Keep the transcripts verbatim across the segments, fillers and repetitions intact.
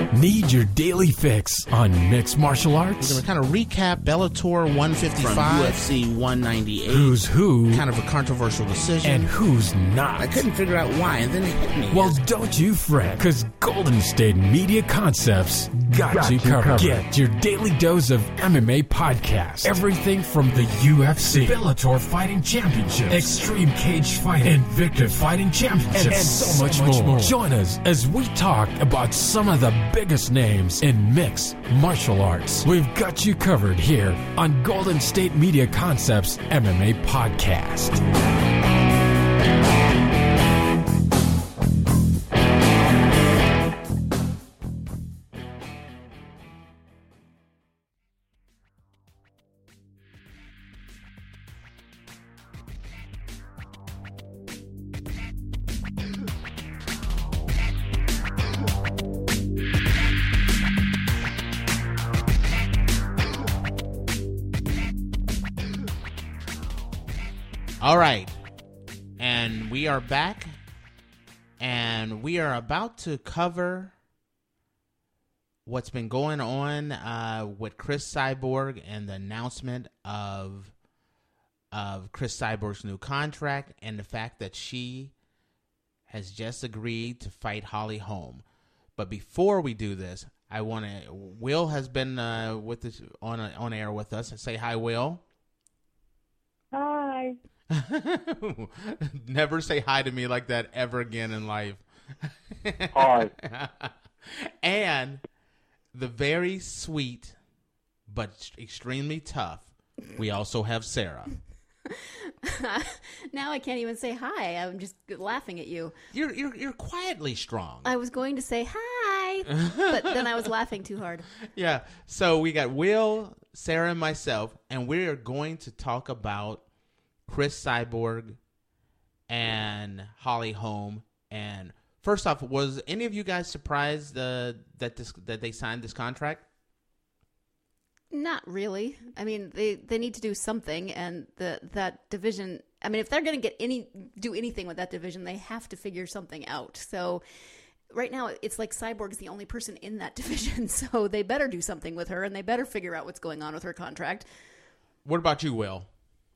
Need your daily fix on mixed martial arts? We're going to kind of recap Bellator one fifty-five. From U F C one ninety-eight. Who's who? Kind of a controversial decision. And who's not? I couldn't figure out why, and then it hit me. Well, don't you fret, because Golden State Media Concepts got, got you, covered. covered. Get your daily dose of M M A podcasts. Everything from the U F C, Bellator Fighting Championships, Extreme Cage Fighting, Invicta Fighting Championships, and, and so, much, so much more. more. Join us as we talk about some of the biggest names in mixed martial arts. We've got you covered here on Golden State Media Concepts M M A Podcast. All right, and we are back, and we are about to cover what's been going on uh, with Cris Cyborg and the announcement of of Cris Cyborg's new contract and the fact that she has just agreed to fight Holly Holm. But before we do this, I want to. Will has been uh, with us on on air with us. Say hi, Will. Hi. Never say hi to me like that ever again in life. Hi. And the very sweet but extremely tough, we also have Sarah. Now I can't even say hi. I'm just laughing at you. You're you're you're quietly strong. I was going to say hi, but then I was laughing too hard. Yeah. So we got Will, Sarah, and myself, and we are going to talk about Cris Cyborg and Holly Holm. And first off, was any of you guys surprised uh, that this that they signed this contract? Not really. I mean, they, they need to do something, and the that division. I mean, if they're going to get any do anything with that division, they have to figure something out. So right now, it's like Cyborg's the only person in that division, so they better do something with her, and they better figure out what's going on with her contract. What about you, Will?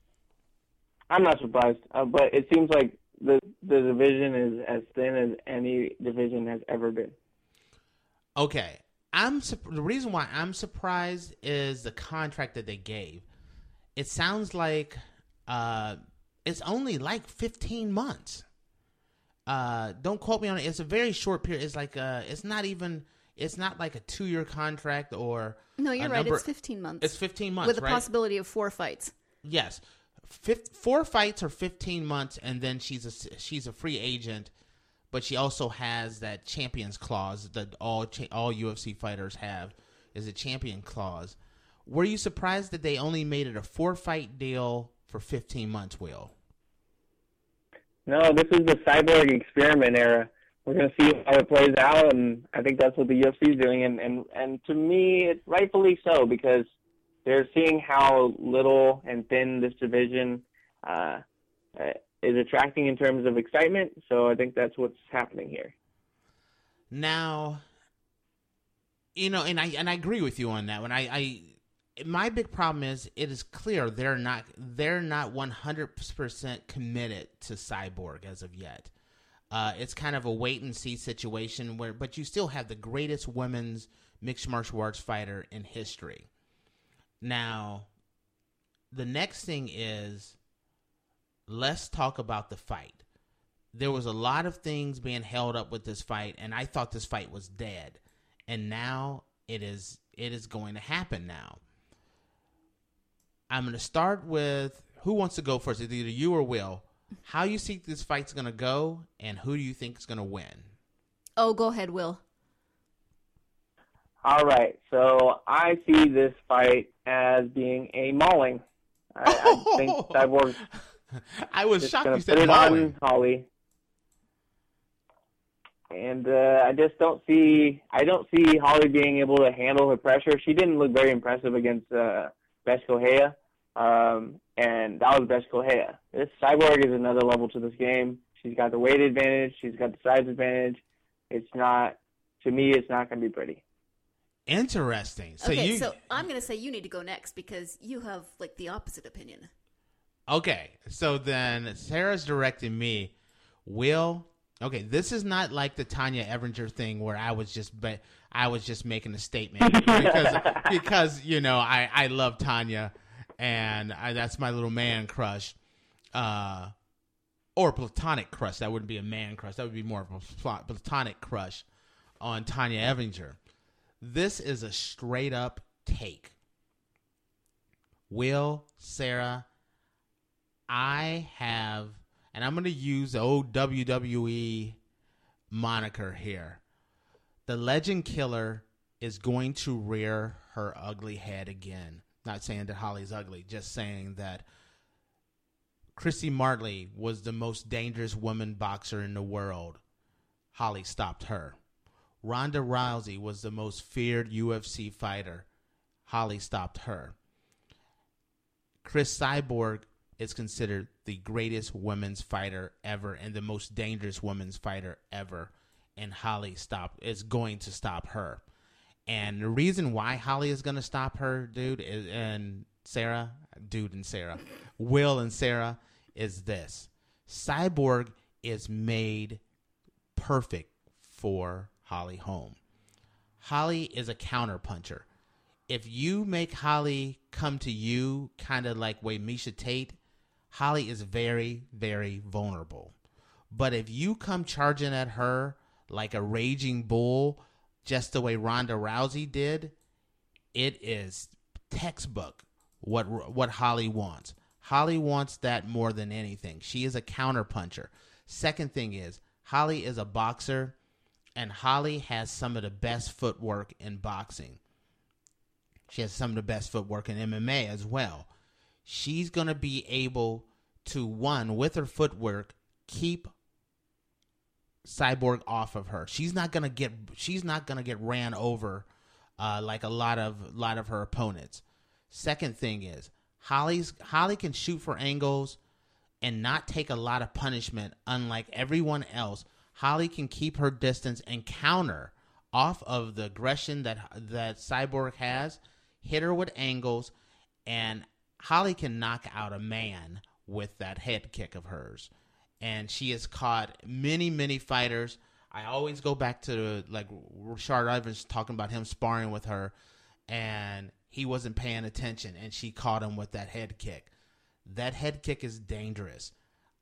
I'm not surprised, uh, but it seems like the the division is as thin as any division has ever been. Okay, I'm the reason why I'm surprised is the contract that they gave. It sounds like uh, it's only like fifteen months. Uh, don't quote me on it. It's a very short period. It's like uh, it's not even. It's not like a two-year contract or. No, you're right. Number, it's fifteen months. It's fifteen months, with the right? possibility of four fights. Yes. Fifth, four fights or fifteen months, and then she's a she's a free agent, but she also has that champions clause that all all U F C fighters have, is a champion clause. Were you surprised that they only made it a four fight deal for fifteen months, Will? No, this is the Cyborg experiment era. We're going to see how it plays out, and I think that's what the U F C is doing, and and and to me, it's rightfully so, because they're seeing how little and thin this division uh, is attracting in terms of excitement. So I think that's what's happening here. Now, you know, and I and I agree with you on that one. I, I my big problem is it is clear they're not they're not one hundred percent committed to Cyborg as of yet. Uh, it's kind of a wait and see situation where, but you still have the greatest women's mixed martial arts fighter in history. Now, the next thing is, let's talk about the fight. There was a lot of things being held up with this fight, and I thought this fight was dead. And now it is it is going to happen now. I'm going to start with, who wants to go first? Either you or Will. How you think this fight's going to go, and who do you think is going to win? Oh, go ahead, Will. All right, so I see this fight as being a mauling. I, oh! I think Cyborg. I was shocked you said said mauling. Holly, and uh, I just don't see. I don't see Holly being able to handle her pressure. She didn't look very impressive against uh, Bethe Correia, um, and that was Bethe Correia. This Cyborg is another level to this game. She's got the weight advantage. She's got the size advantage. It's not to me, it's not going to be pretty. Interesting. So okay, you, so I'm going to say you need to go next because you have like the opposite opinion. Okay, so then Sarah's directing me. Will, okay, this is not like the Tanya Evinger thing where I was just, but I was just making a statement because because you know I I love Tanya, and I, that's my little man crush, uh, or platonic crush. That wouldn't be a man crush. That would be more of a pl- platonic crush on Tanya Evinger. This is a straight up take. Will, Sarah, I have, and I'm going to use the old W W E moniker here. The Legend Killer is going to rear her ugly head again. Not saying that Holly's ugly, just saying that Christy Martley was the most dangerous woman boxer in the world. Holly stopped her. Ronda Rousey was the most feared U F C fighter. Holly stopped her. Chris Cyborg is considered the greatest women's fighter ever and the most dangerous women's fighter ever. And Holly stopped is going to stop her. And the reason why Holly is going to stop her, dude, is, and Sarah, dude and Sarah, Will and Sarah, is this. Cyborg is made perfect for Holly Holm. Holly is a counterpuncher. If you make Holly come to you kind of like way Misha Tate, Holly is very, very vulnerable. But if you come charging at her like a raging bull, just the way Ronda Rousey did, it is textbook what what Holly wants. Holly wants that more than anything. She is a counterpuncher. Second thing is, Holly is a boxer, and Holly has some of the best footwork in boxing. She has some of the best footwork in M M A as well. She's going to be able to, one, with her footwork, keep Cyborg off of her. She's not going to get she's not going to get ran over uh, like a lot of lot of her opponents. Second thing is, Holly's Holly can shoot for angles and not take a lot of punishment, unlike everyone else. Holly can keep her distance and counter off of the aggression that that Cyborg has, hit her with angles, and Holly can knock out a man with that head kick of hers. And she has caught many, many fighters. I always go back to, like, Rashard Evans talking about him sparring with her, and he wasn't paying attention, and she caught him with that head kick. That head kick is dangerous.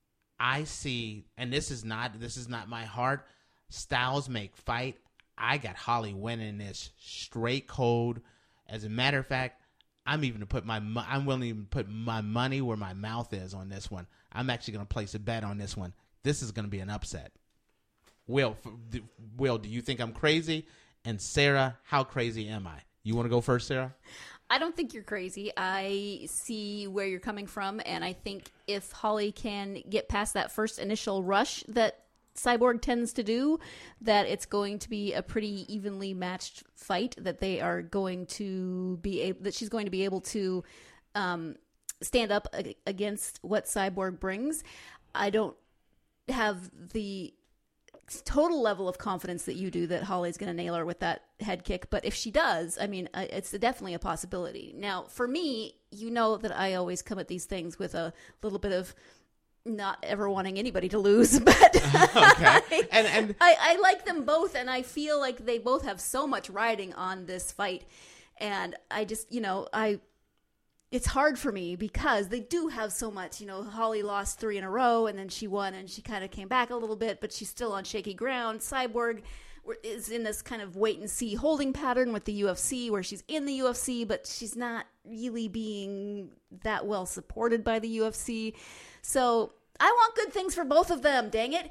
I see, and this is not this is not my heart. Styles make fight. I got Holly winning this straight cold. As a matter of fact, I'm even to put my I'm willing to even put my money where my mouth is on this one. I'm actually going to place a bet on this one. This is going to be an upset. Will, Will, do you think I'm crazy? And Sarah, how crazy am I? You want to go first, Sarah? I don't think you're crazy. I see where you're coming from, and I think if Holly can get past that first initial rush that Cyborg tends to do, that it's going to be a pretty evenly matched fight, that they are going to be able, that she's going to be able to um, stand up against what Cyborg brings. I don't have the total level of confidence that you do that Holly's going to nail her with that head kick, but if she does, I mean, it's definitely a possibility. Now, for me, you know that I always come at these things with a little bit of not ever wanting anybody to lose, but okay. I, and, and I, I like them both, and I feel like they both have so much riding on this fight, and I just, you know, I it's hard for me because they do have so much. You know, Holly lost three in a row, and then she won, and she kind of came back a little bit, but she's still on shaky ground. Cyborg is in this kind of wait-and-see holding pattern with the U F C, where she's in the U F C, but she's not really being that well supported by the U F C. So I want good things for both of them, dang it.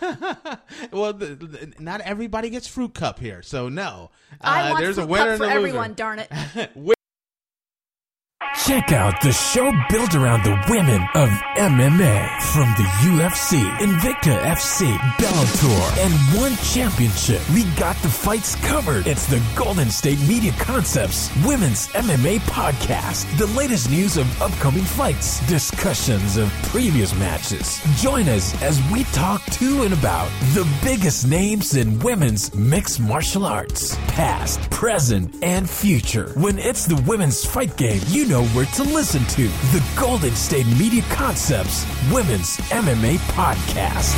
Well, the, the, not everybody gets fruit cup here, so no. Uh, I want there's fruit a winner cup for and a everyone, loser. darn it. Check out the show built around the women of M M A. From the U F C, Invicta F C, Bellator, and one championship. We got the fights covered. It's the Golden State Media Concepts Women's M M A Podcast. The latest news of upcoming fights, discussions of previous matches. Join us as we talk to and about the biggest names in women's mixed martial arts. Past, present, and future. When it's the women's fight game, you know where to listen to. The Golden State Media Concepts Women's M M A Podcast.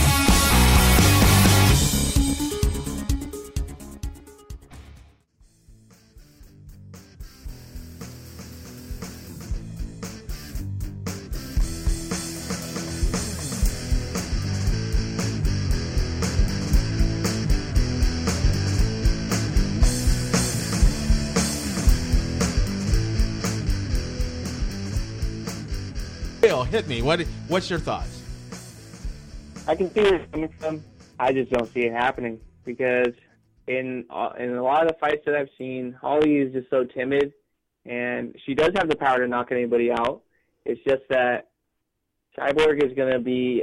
Hit me. What? What's your thoughts? I can see where you're coming from. I just don't see it happening because in uh, in a lot of the fights that I've seen, Holly is just so timid, and she does have the power to knock anybody out. It's just that Cyborg is going to be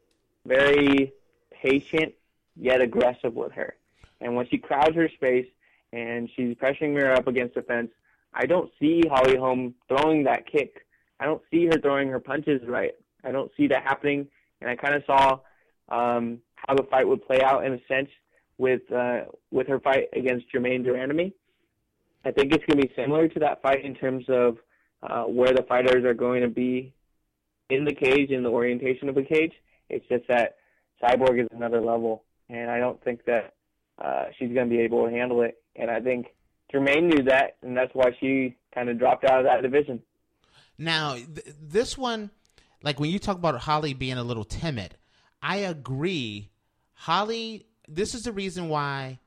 very patient yet aggressive with her. And when she crowds her space and she's pressuring her up against the fence, I don't see Holly Holm throwing that kick. I don't see her throwing her punches right. I don't see that happening, and I kind of saw um, how the fight would play out in a sense with uh, with her fight against Germaine Durandamy. I think it's going to be similar to that fight in terms of uh, where the fighters are going to be in the cage, in the orientation of the cage. It's just that Cyborg is another level, and I don't think that uh, she's going to be able to handle it. And I think Germaine knew that, and that's why she kind of dropped out of that division. Now, th- this one, like when you talk about Holly being a little timid, I agree. Holly, this is the reason why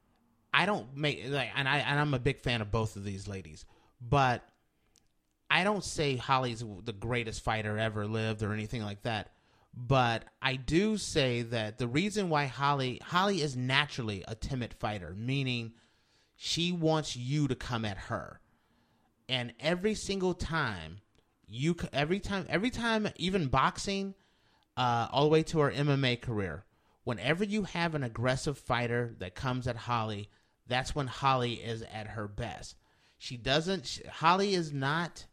I don't make like, and I and I'm a big fan of both of these ladies, but I don't say Holly's the greatest fighter ever lived or anything like that. But I do say that the reason why Holly Holly is naturally a timid fighter, meaning she wants you to come at her, and every single time. You every time, every time, even boxing, uh, all the way to her M M A career. Whenever you have an aggressive fighter that comes at Holly, that's when Holly is at her best. She doesn't. She, Holly is not.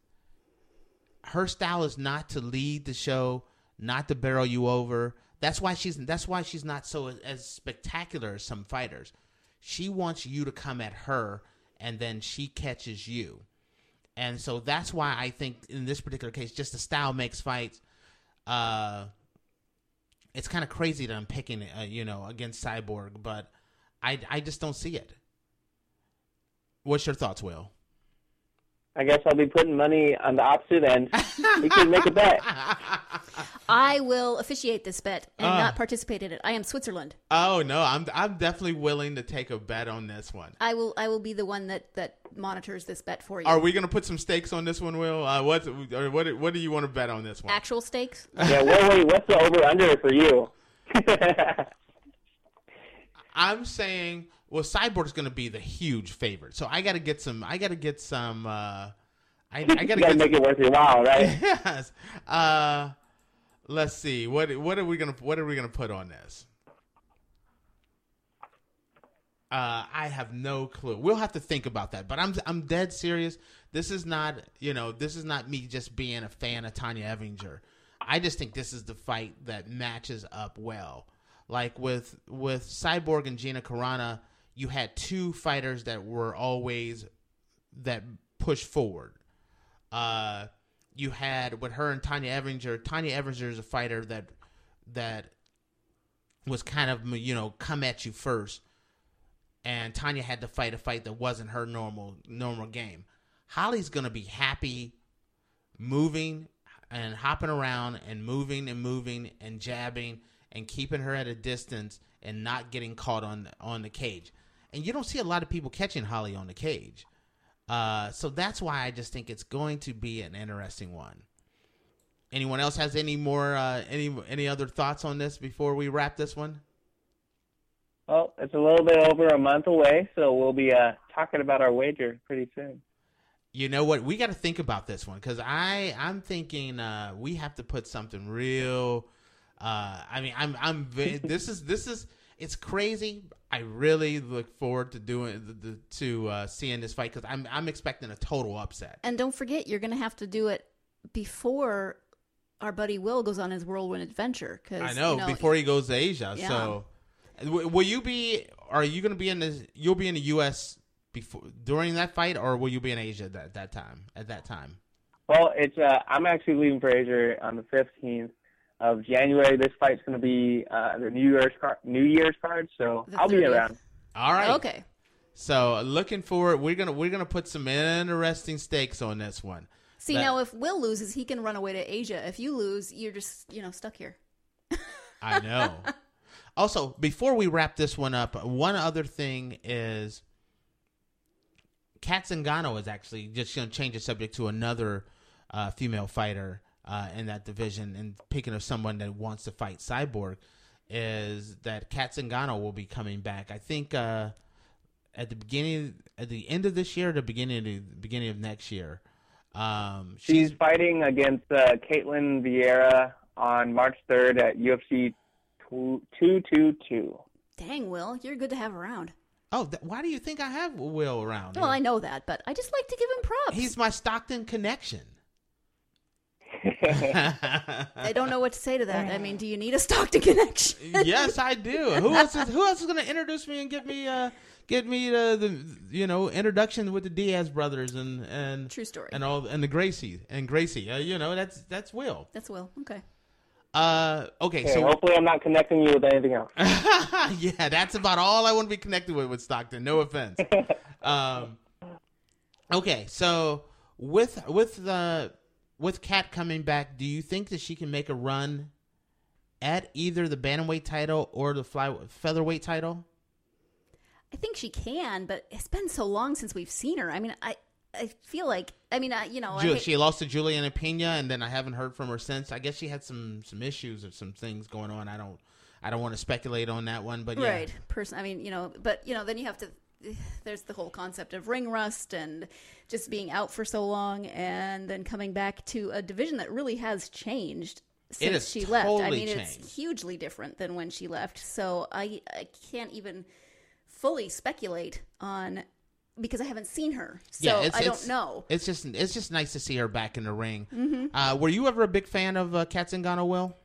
Her style is not to lead the show, not to barrel you over. That's why she's. That's why she's not so as spectacular as some fighters. She wants you to come at her, and then she catches you. And so that's why I think in this particular case, just the style makes fights. Uh, it's kind of crazy that I'm picking, uh, you know, against Cyborg, but I, I just don't see it. What's your thoughts, Will? I guess I'll be putting money on the opposite end. We can make a bet. I will officiate this bet and uh, not participate in it. I am Switzerland. Oh no, I'm I'm definitely willing to take a bet on this one. I will I will be the one that, that monitors this bet for you. Are we going to put some stakes on this one, Will? Uh, what what what do you want to bet on this one? Actual stakes? Yeah. Wait, wait. What's the over under for you? I'm saying. Well, Cyborg's going to be the huge favorite, so I got to get some. I got to get some. Uh, I, I got to make it worth your while, right? Yes. Uh, let's see. What what are we gonna What are we gonna put on this? Uh, I have no clue. We'll have to think about that. But I'm I'm dead serious. This is not you know this is not me just being a fan of Tanya Evinger. I just think this is the fight that matches up well. Like with with Cyborg and Gina Carano. You had two fighters that were always that pushed forward. Uh, you had with her and Tanya Evinger. Tanya Evinger is a fighter that that was kind of you know come at you first, and Tanya had to fight a fight that wasn't her normal normal game. Holly's gonna be happy, moving and hopping around and moving and moving and jabbing and keeping her at a distance and not getting caught on on the cage. And you don't see a lot of people catching Holly on the cage. Uh, so that's why I just think it's going to be an interesting one. Anyone else has any more, uh, any any other thoughts on this before we wrap this one? Well, it's a little bit over a month away, so we'll be uh, talking about our wager pretty soon. You know what? We got to think about this one because I I'm thinking uh, we have to put something real. Uh, I mean, I'm I'm this is this is it's crazy. I really look forward to doing the, the, to uh, seeing this fight because I'm I'm expecting a total upset. And don't forget, you're going to have to do it before our buddy Will goes on his whirlwind adventure. Cause, I know, you know before he goes to Asia. Yeah. So, w- will you be? Are you going to be in the? You'll be in the U S before during that fight, or will you be in Asia that that time? At that time. Well, it's uh, I'm actually leaving for Asia on the fifteenth of January. This fight's going to be uh, the New Year's card, New Year's card, so The I'll be thirtieth. around. All right. Okay. So looking forward, we're gonna we're gonna put some interesting stakes on this one. See, That- now if Will loses, he can run away to Asia. If you lose, you're just, you know, stuck here. I know. Also, before we wrap this one up, one other thing is Kat Zingano is actually just going to change the subject to another uh, female fighter uh, in that division. And picking of someone that wants to fight Cyborg is that Kat Zingano will be coming back. I think uh, at the beginning, at the end of this year, or the beginning of the beginning of next year. Um, She's fighting against uh, Caitlin Vieira on March third at U F C two twenty-two. Dang, Will, you're good to have around. Oh, th- why do you think I have Will around? Well, I know that, but I just like to give him props. He's my Stockton connection. I don't know what to say to that. I mean, do you need a Stockton connection? Yes, I do. Who else is who else is going to introduce me and get me uh get me the, the you know introduction with the Diaz brothers and and True story. and all and the Gracie and Gracie. Uh, you know that's that's Will. That's Will. Okay. Uh, okay, Okay, so hopefully I'm not connecting you with anything else. yeah, that's about all I want to be connected with with Stockton. No offense. um, okay, so with with the with Kat coming back, do you think that she can make a run at either the bantamweight title or the fly featherweight title? I think she can, but it's been so long since we've seen her. I mean, I I feel like, I mean, I, you know. Ju- I, she lost to Juliana Pena, and then I haven't heard from her since. I guess she had some some issues or some things going on. I don't I don't want to speculate on that one, but yeah. Right. Person. I mean, you know, but, you know, then you have to, there's the whole concept of ring rust and just being out for so long and then coming back to a division that really has changed since has she left. I totally mean, changed. it's hugely different than when she left. So I, I can't even fully speculate on, because I haven't seen her. So Yeah, it's- I don't it's- know. It's just it's just nice to see her back in the ring. Mm-hmm. Uh, were you ever a big fan of uh, Kat Zingano, Will?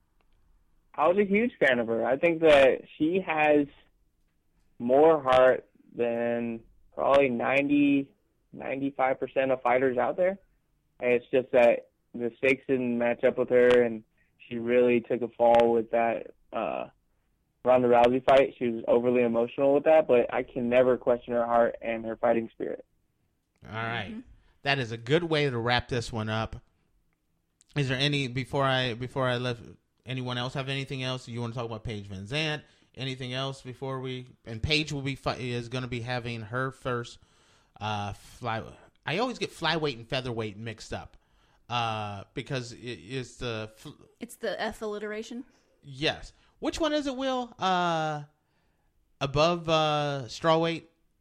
I was a huge fan of her. I think that she has more heart than probably ninety, ninety-five percent of fighters out there. And it's just that the stakes didn't match up with her, and she really took a fall with that uh, Ronda Rousey fight. She was overly emotional with that, but I can never question her heart and her fighting spirit. All right. That is a good way to wrap this one up. Is there any before I before I left? Anyone else have anything else you want to talk about? Paige Van Zandt? Anything else before we? And Paige will be fi- is going to be having her first uh, fly. I always get flyweight and featherweight mixed up uh, because it is the fl- It's the F alliteration. yes. Which one is it, Will? Uh, above uh, strawweight,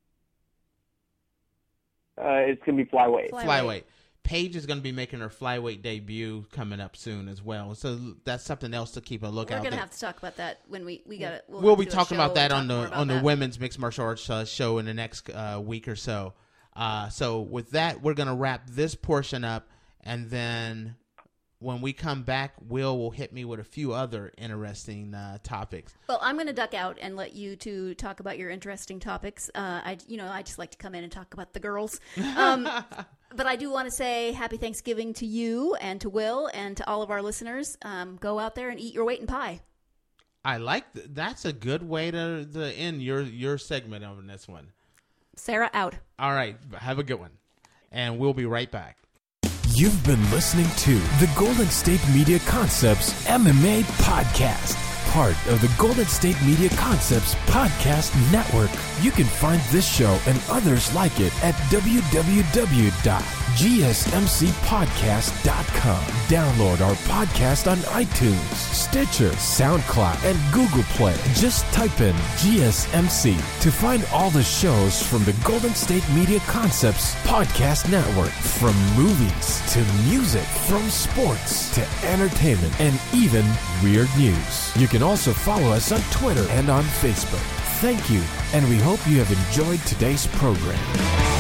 Uh, it's going to be flyweight. Flyweight. flyweight. Paige is going to be making her flyweight debut coming up soon as well. So that's something else to keep a We're lookout. going to there. have to talk about that when we, we got it. We'll, We'll have be to do a talking show about that and on talk more the about on the that. women's mixed martial arts uh, show in the next uh, week or so. Uh, so with that, we're gonna wrap this portion up, and then when we come back, Will will hit me with a few other interesting uh, topics. Well, I'm going to duck out and let you two talk about your interesting topics. Uh, I, you know, I just like to come in and talk about the girls. Um, but I do want to say happy Thanksgiving to you and to Will and to all of our listeners. Um, go out there and eat your weight in pie. I like th- that's a good way to, to end your your segment on this one. Sarah out. All right, have a good one, and we'll be right back. You've been listening to the Golden State Media Concepts M M A Podcast, part of the Golden State Media Concepts Podcast Network. You can find this show and others like it at w w w dot G S M C podcast dot com. Download our podcast on iTunes, Stitcher, SoundCloud, and Google Play. Just type in G S M C to find all the shows from the Golden State Media Concepts Podcast Network. From movies to music, from sports to entertainment, and even weird news. You can also follow us on Twitter and on Facebook. Thank you, and we hope you have enjoyed today's program.